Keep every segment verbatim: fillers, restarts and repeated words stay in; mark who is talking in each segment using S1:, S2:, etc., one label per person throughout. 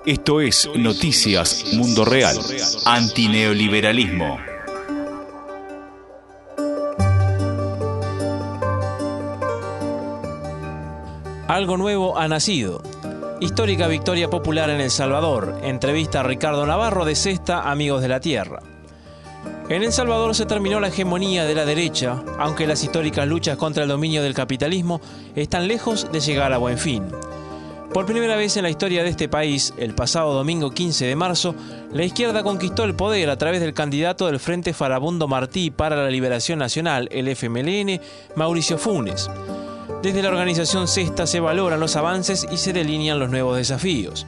S1: Esto es Noticias Mundo Real. Antineoliberalismo.
S2: Algo nuevo ha nacido. Histórica victoria popular en El Salvador. Entrevista a Ricardo Navarro de Cesta, Amigos de la Tierra. En El Salvador se terminó la hegemonía de la derecha, aunque las históricas luchas contra el dominio del capitalismo están lejos de llegar a buen fin. Por primera vez en la historia de este país, el pasado domingo quince de marzo, la izquierda conquistó el poder a través del candidato del Frente Farabundo Martí para la Liberación Nacional, el F M L N, Mauricio Funes. Desde la organización Cesta se valoran los avances y se delinean los nuevos desafíos.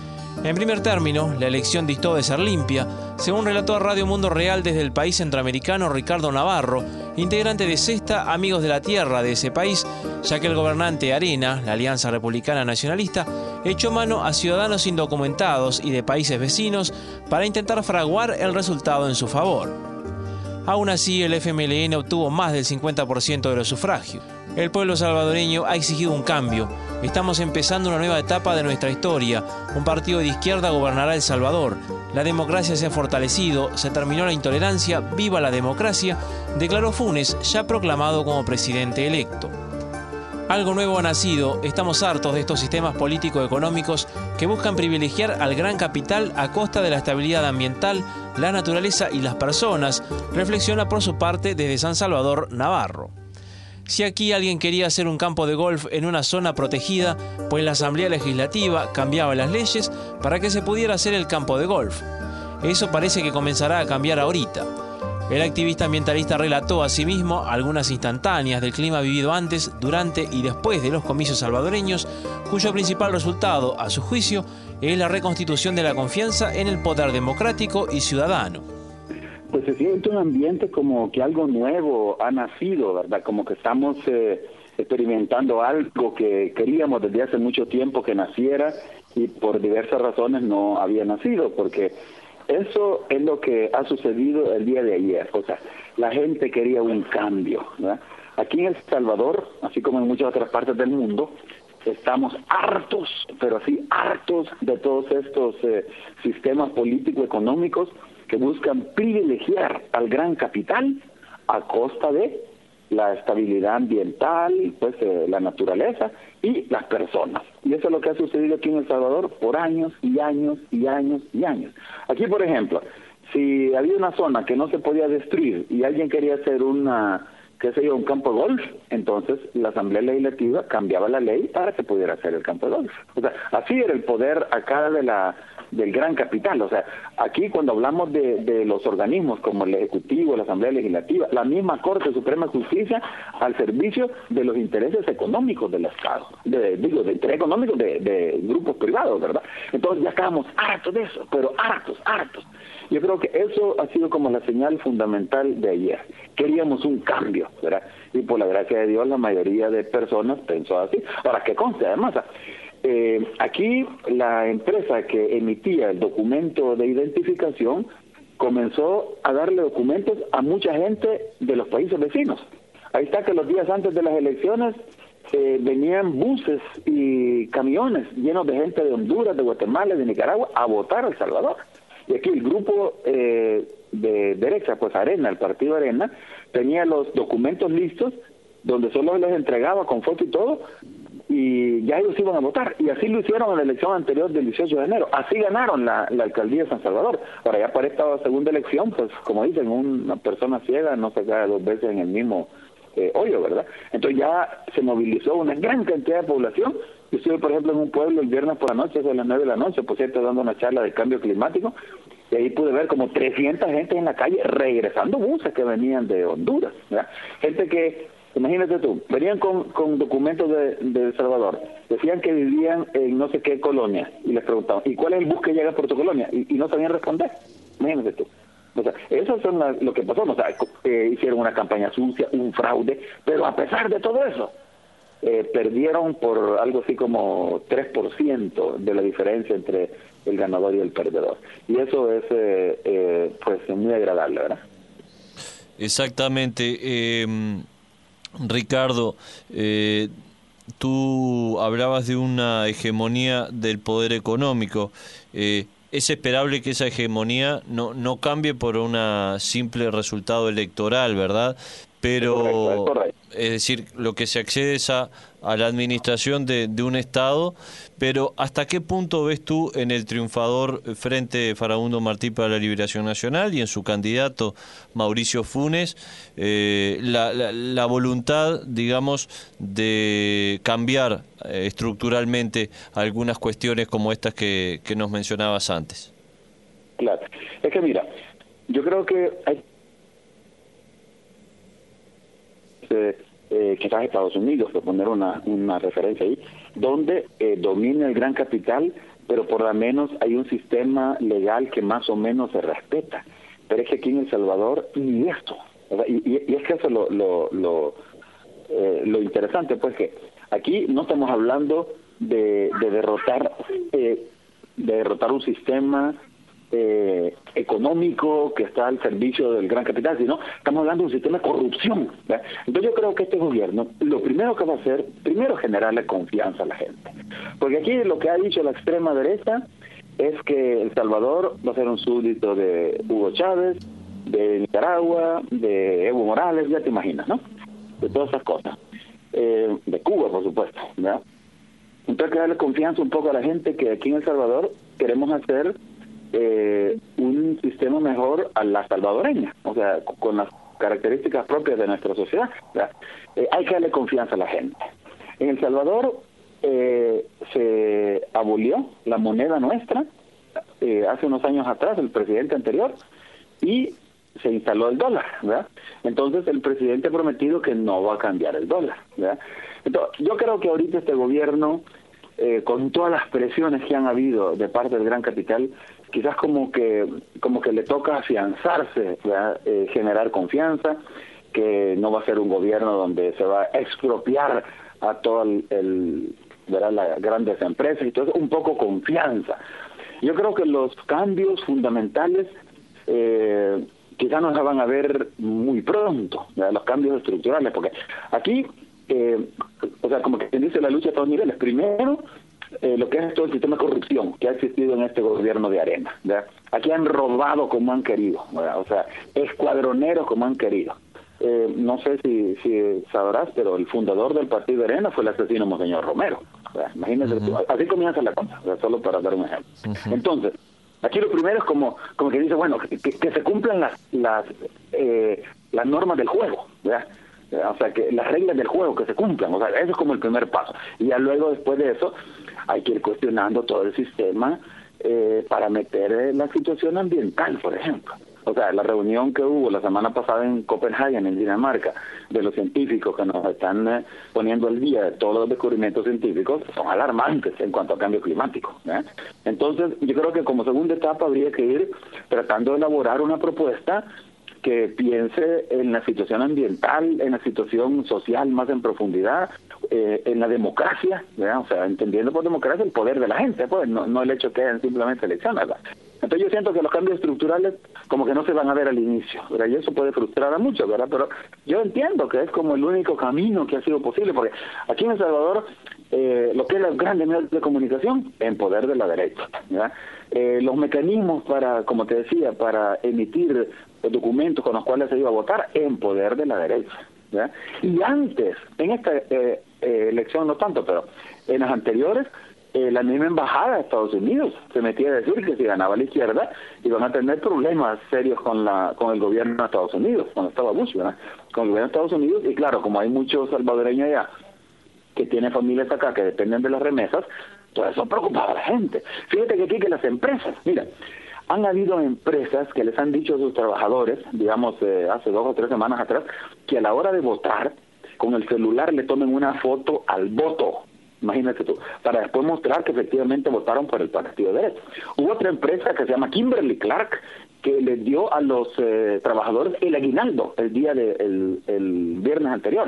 S2: En primer término, la elección distó de ser limpia, según relató a Radio Mundo Real desde el país centroamericano Ricardo Navarro, integrante de Cesta, Amigos de la Tierra de ese país, ya que el gobernante Arena, la Alianza Republicana Nacionalista, echó mano a ciudadanos indocumentados y de países vecinos para intentar fraguar el resultado en su favor. Aún así, el F M L N obtuvo más del cincuenta por ciento de los sufragios. El pueblo salvadoreño ha exigido un cambio. Estamos empezando una nueva etapa de nuestra historia. Un partido de izquierda gobernará El Salvador. La democracia se ha fortalecido, se terminó la intolerancia, viva la democracia, declaró Funes, ya proclamado como presidente electo. Algo nuevo ha nacido, estamos hartos de estos sistemas político-económicos que buscan privilegiar al gran capital a costa de la estabilidad ambiental, la naturaleza y las personas, reflexiona por su parte desde San Salvador, Navarro. Si aquí alguien quería hacer un campo de golf en una zona protegida, pues la Asamblea Legislativa cambiaba las leyes para que se pudiera hacer el campo de golf. Eso parece que comenzará a cambiar ahorita. El activista ambientalista relató asimismo algunas instantáneas del clima vivido antes, durante y después de los comicios salvadoreños, cuyo principal resultado, a su juicio, es la reconstitución de la confianza en el poder democrático y ciudadano.
S3: Pues se siente un ambiente como que algo nuevo ha nacido, ¿verdad? Como que estamos eh, experimentando algo que queríamos desde hace mucho tiempo que naciera y por diversas razones no había nacido, porque eso es lo que ha sucedido el día de ayer. O sea, la gente quería un cambio, ¿verdad? Aquí en El Salvador, así como en muchas otras partes del mundo, estamos hartos, pero así hartos de todos estos eh, sistemas político-económicos que buscan privilegiar al gran capital a costa de la estabilidad ambiental, pues eh, la naturaleza y las personas. Y eso es lo que ha sucedido aquí en El Salvador por años y años y años y años. Aquí, por ejemplo, si había una zona que no se podía destruir y alguien quería hacer una, qué sé yo, un campo de golf, entonces la Asamblea Legislativa cambiaba la ley para que pudiera hacer el campo de golf. O sea, así era el poder acá de la del gran capital. O sea, aquí cuando hablamos de, de los organismos como el Ejecutivo, la Asamblea Legislativa, la misma Corte Suprema de Justicia al servicio de los intereses económicos del Estado, de, digo, de intereses económicos de, de grupos privados, ¿verdad? Entonces ya estábamos hartos de eso, pero hartos, hartos. Yo creo que eso ha sido como la señal fundamental de ayer. Queríamos un cambio, ¿verdad? Y por la gracia de Dios la mayoría de personas pensó así. Ahora, ¿qué conste? Además, Eh, aquí la empresa que emitía el documento de identificación comenzó a darle documentos a mucha gente de los países vecinos. Ahí está que los días antes de las elecciones eh, venían buses y camiones llenos de gente de Honduras, de Guatemala, de Nicaragua a votar a El Salvador. Y aquí el grupo eh, de derecha, pues Arena, el partido Arena, tenía los documentos listos donde solo les entregaba con foto y todo, y ya ellos iban a votar, y así lo hicieron en la elección anterior del dieciocho de enero, así ganaron la, la alcaldía de San Salvador. Ahora ya para esta segunda elección, pues como dicen, una persona ciega no se cae dos veces en el mismo eh, hoyo, ¿verdad? Entonces ya se movilizó una gran cantidad de población. Yo estuve, por ejemplo, en un pueblo el viernes por la noche, a las nueve de la noche, por cierto, dando una charla de cambio climático, y ahí pude ver como trescientas gente en la calle regresando buses que venían de Honduras, ¿verdad? Gente que, imagínate tú, venían con, con documentos de, de El Salvador, decían que vivían en no sé qué colonia, y les preguntaban, ¿y cuál es el bus que llega por tu colonia? Y, y no sabían responder, imagínate tú. O sea, eso es la, lo que pasó, o sea, eh, hicieron una campaña sucia, un fraude, pero a pesar de todo eso, eh, perdieron por algo así como tres por ciento de la diferencia entre el ganador y el perdedor. Y eso es, eh, eh, pues, muy agradable, ¿verdad?
S4: Exactamente. Eh... Ricardo, eh, tú hablabas de una hegemonía del poder económico. Eh, es esperable que esa hegemonía no, no cambie por un simple resultado electoral, ¿verdad? Pero,
S3: es correcto, es correcto.
S4: Es decir, lo que se accede es a, a la administración de, de un Estado, pero ¿hasta qué punto ves tú en el triunfador Frente Farabundo Martí para la Liberación Nacional y en su candidato Mauricio Funes eh, la, la, la voluntad, digamos, de cambiar eh, estructuralmente algunas cuestiones como estas que, que nos mencionabas antes?
S3: Claro, es que mira, yo creo que hay Eh, eh, quizás Estados Unidos, por poner una, una referencia ahí, donde eh, domina el gran capital, pero por lo menos hay un sistema legal que más o menos se respeta. Pero es que aquí en El Salvador ni esto. O sea, y, y, y es que eso es lo, lo, lo, eh, lo interesante, pues que aquí no estamos hablando de, de derrotar eh, de derrotar un sistema Eh, económico que está al servicio del gran capital, sino estamos hablando de un sistema de corrupción, ¿verdad? Entonces yo creo que este gobierno lo primero que va a hacer, primero generarle confianza a la gente, porque aquí lo que ha dicho la extrema derecha es que El Salvador va a ser un súbdito de Hugo Chávez, de Nicaragua, de Evo Morales, ya te imaginas, ¿no? De todas esas cosas, eh, de Cuba, por supuesto, ¿verdad? Entonces hay que darle confianza un poco a la gente que aquí en El Salvador queremos hacer Eh, un sistema mejor a la salvadoreña, o sea, con las características propias de nuestra sociedad. Eh, hay que darle confianza a la gente. En El Salvador eh, se abolió la moneda nuestra eh, hace unos años atrás, el presidente anterior, y se instaló el dólar, ¿verdad? Entonces el presidente ha prometido que no va a cambiar el dólar, ¿verdad? Entonces, yo creo que ahorita este gobierno, eh, con todas las presiones que han habido de parte del gran capital, quizás como que como que le toca afianzarse, eh, generar confianza, que no va a ser un gobierno donde se va a expropiar a todo el, el ¿verdad? las grandes empresas, y todo eso, un poco confianza. Yo creo que los cambios fundamentales eh, quizás no se van a ver muy pronto, ¿verdad? Los cambios estructurales, porque aquí, eh, o sea, como que se dice la lucha a todos niveles. Primero, Eh, lo que es todo el sistema de corrupción que ha existido en este gobierno de Arena, ¿verdad? Aquí han robado como han querido, ¿verdad? O sea, escuadroneros como han querido. Eh, no sé si, si sabrás, pero el fundador del partido Arena fue el asesino Monseñor Romero, ¿verdad? Imagínate, uh-huh. Así comienza la cosa, ¿verdad? Solo para dar un ejemplo. Uh-huh. Entonces, aquí lo primero es como como que dice, bueno, que, que se cumplan las las eh, las normas del juego, ¿verdad? O sea, que las reglas del juego que se cumplan, o sea, eso es como el primer paso. Y ya luego, después de eso, hay que ir cuestionando todo el sistema eh, para meter la situación ambiental, por ejemplo. O sea, la reunión que hubo la semana pasada en Copenhague, en Dinamarca, de los científicos que nos están eh, poniendo al día de todos los descubrimientos científicos, son alarmantes en cuanto a cambio climático, ¿eh? Entonces, yo creo que como segunda etapa habría que ir tratando de elaborar una propuesta que piense en la situación ambiental, en la situación social más en profundidad, eh, en la democracia, ¿verdad? O sea, entendiendo por democracia el poder de la gente, pues no, no el hecho que hayan simplemente elecciones, ¿verdad? Entonces yo siento que los cambios estructurales como que no se van a ver al inicio, ¿verdad? Y eso puede frustrar a muchos, ¿verdad? Pero yo entiendo que es como el único camino que ha sido posible, porque aquí en El Salvador eh, lo que es los grandes medios de comunicación, en poder de la derecha, ¿verdad? Eh, los mecanismos para, como te decía, para emitir los documentos con los cuales se iba a votar, en poder de la derecha, ¿verdad? Y antes, en esta eh, eh, elección no tanto, pero en las anteriores, eh, la misma embajada de Estados Unidos se metía a decir que si ganaba la izquierda iban a tener problemas serios con la con el gobierno de Estados Unidos, cuando estaba Bush, ¿verdad? Con el gobierno de Estados Unidos, y claro, como hay muchos salvadoreños allá que tienen familias acá que dependen de las remesas, todo eso preocupaba a la gente. Fíjate que aquí que las empresas, mira, han habido empresas que les han dicho a sus trabajadores, digamos, eh, hace dos o tres semanas atrás, que a la hora de votar, con el celular le tomen una foto al voto, imagínate tú, para después mostrar que efectivamente votaron por el partido de derecha. Hubo otra empresa que se llama Kimberly Clark, que les dio a los eh, trabajadores el aguinaldo el día de el, el viernes anterior,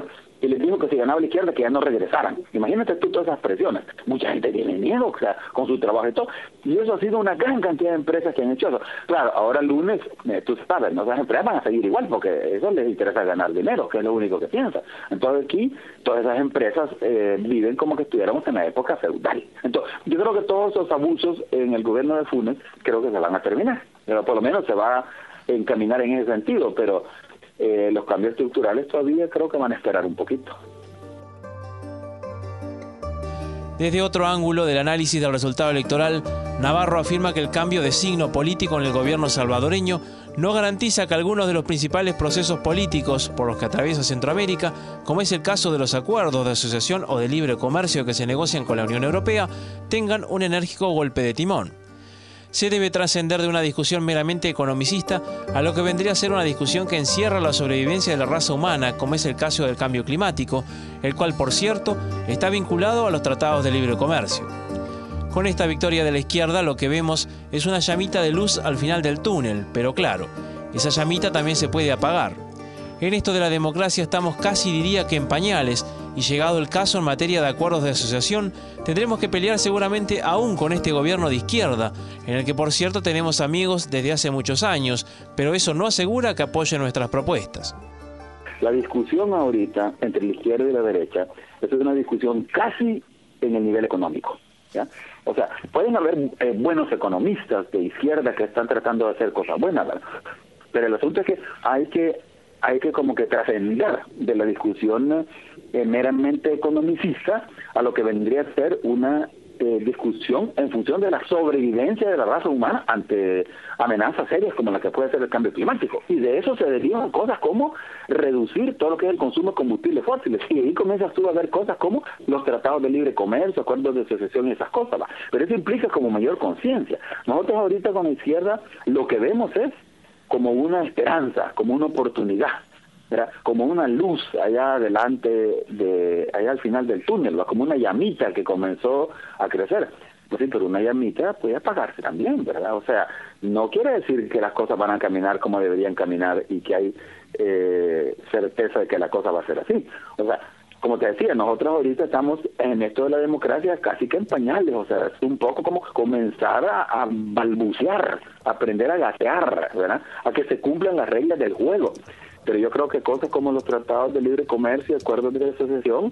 S3: y les dijo que si ganaba la izquierda que ya no regresaran. Imagínate tú todas esas presiones. Mucha gente tiene miedo, o sea, con su trabajo y todo. Y eso ha sido una gran cantidad de empresas que han hecho eso. Claro, ahora el lunes, eh, tú sabes, ¿no? Esas empresas van a seguir igual porque eso les interesa ganar dinero, que es lo único que piensan. Entonces aquí, todas esas empresas eh, viven como que estuviéramos en la época feudal. Entonces, yo creo que todos esos abusos en el gobierno de Funes, creo que se van a terminar. Pero por lo menos se va a encaminar en ese sentido, pero eh, los cambios estructurales todavía creo que van a esperar un poquito.
S2: Desde otro ángulo del análisis del resultado electoral, Navarro afirma que el cambio de signo político en el gobierno salvadoreño no garantiza que algunos de los principales procesos políticos por los que atraviesa Centroamérica, como es el caso de los acuerdos de asociación o de libre comercio que se negocian con la Unión Europea, tengan un enérgico golpe de timón. Se debe trascender de una discusión meramente economicista a lo que vendría a ser una discusión que encierra la sobrevivencia de la raza humana, como es el caso del cambio climático, el cual, por cierto, está vinculado a los tratados de libre comercio. Con esta victoria de la izquierda lo que vemos es una llamita de luz al final del túnel, pero claro, esa llamita también se puede apagar. En esto de la democracia estamos casi diría que en pañales, y llegado el caso en materia de acuerdos de asociación, tendremos que pelear seguramente aún con este gobierno de izquierda, en el que por cierto tenemos amigos desde hace muchos años, pero eso no asegura que apoyen nuestras propuestas.
S3: La discusión ahorita entre la izquierda y la derecha es una discusión casi en el nivel económico, ¿ya? O sea, pueden haber eh, buenos economistas de izquierda que están tratando de hacer cosas buenas, ¿verdad? Pero el asunto es que hay que hay que como que trascender de la discusión eh, meramente economicista a lo que vendría a ser una eh, discusión en función de la sobrevivencia de la raza humana ante amenazas serias como la que puede ser el cambio climático. Y de eso se derivan cosas como reducir todo lo que es el consumo de combustibles fósiles. Y ahí comienzas tú a ver cosas como los tratados de libre comercio, acuerdos de asociación y esas cosas, ¿va? Pero eso implica como mayor conciencia. Nosotros ahorita con la izquierda lo que vemos es como una esperanza, como una oportunidad, ¿verdad? Como una luz allá adelante, de allá al final del túnel, ¿verdad? Como una llamita que comenzó a crecer. Pues sí, pero una llamita puede apagarse también, ¿verdad? O sea, no quiere decir que las cosas van a caminar como deberían caminar y que hay eh, certeza de que la cosa va a ser así. O sea, como te decía, nosotros ahorita estamos en esto de la democracia casi que en pañales, o sea, es un poco como comenzar a, a balbucear, a aprender a gatear, ¿verdad? A que se cumplan las reglas del juego. Pero yo creo que cosas como los tratados de libre comercio, acuerdos de asociación,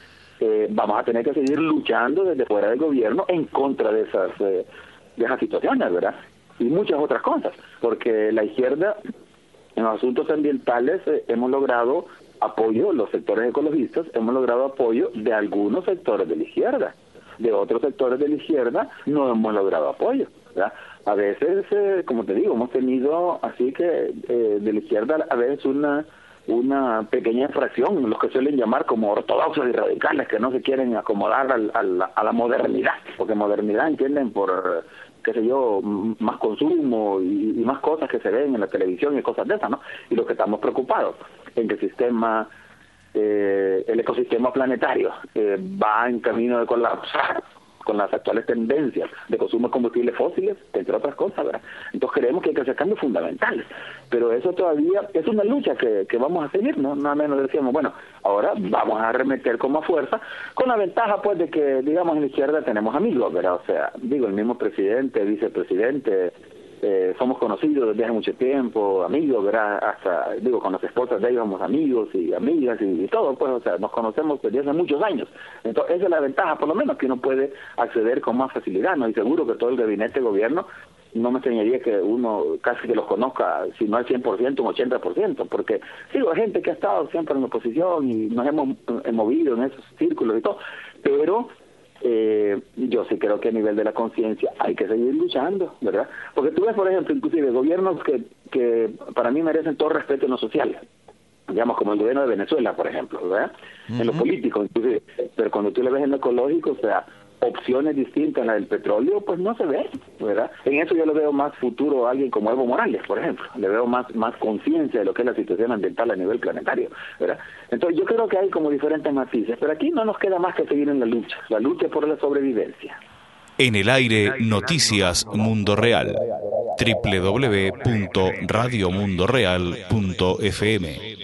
S3: eh, vamos a tener que seguir luchando desde fuera del gobierno en contra de esas, eh, de esas situaciones, ¿verdad? Y muchas otras cosas, porque la izquierda en los asuntos ambientales eh, hemos logrado apoyo, los sectores ecologistas, hemos logrado apoyo de algunos sectores de la izquierda. De otros sectores de la izquierda no hemos logrado apoyo, ¿verdad? A veces, eh, como te digo, hemos tenido así que eh, de la izquierda a veces una una pequeña fracción, los que suelen llamar como ortodoxos y radicales, que no se quieren acomodar al, al, a la modernidad, porque modernidad entienden por, qué sé yo, más consumo y, y más cosas que se ven en la televisión y cosas de esas, ¿no? Y los que estamos preocupados en que el sistema, eh, el ecosistema planetario eh, va en camino de colapsar con las actuales tendencias de consumo de combustibles fósiles, entre otras cosas, ¿verdad? Entonces creemos que hay que hacer cambios fundamentales, pero eso todavía es una lucha que, que vamos a seguir, ¿no? Nada menos decíamos, bueno, ahora vamos a arremeter con más fuerza, con la ventaja, pues, de que, digamos, en la izquierda tenemos amigos, ¿verdad? O sea, digo, el mismo presidente, vicepresidente, eh, somos conocidos desde hace mucho tiempo, amigos, ¿verdad? Hasta, digo, con las esposas de ellos somos amigos y amigas y, y todo, pues, o sea, nos conocemos desde hace muchos años. Entonces, esa es la ventaja, por lo menos, que uno puede acceder con más facilidad, ¿no? Y seguro que todo el gabinete de gobierno, no me extrañaría que uno casi que los conozca, si no al cien por ciento, un ochenta por ciento, porque, digo, hay gente que ha estado siempre en la oposición y nos hemos eh, movido en esos círculos y todo, pero Eh, yo sí creo que a nivel de la conciencia hay que seguir luchando, ¿verdad? Porque tú ves, por ejemplo, inclusive gobiernos que, que para mí merecen todo respeto en lo social, digamos como el gobierno de Venezuela, por ejemplo, ¿verdad? Uh-huh. En lo político, inclusive, pero cuando tú le ves en lo ecológico, o sea, opciones distintas a la del petróleo, pues no se ve, ¿verdad? En eso yo le veo más futuro a alguien como Evo Morales, por ejemplo, le veo más más conciencia de lo que es la situación ambiental a nivel planetario, ¿verdad? Entonces yo creo que hay como diferentes matices, pero aquí no nos queda más que seguir en la lucha, la lucha por la sobrevivencia.
S1: En el aire, Noticias Mundo Real, doble u doble u doble u punto radio mundo real punto f m.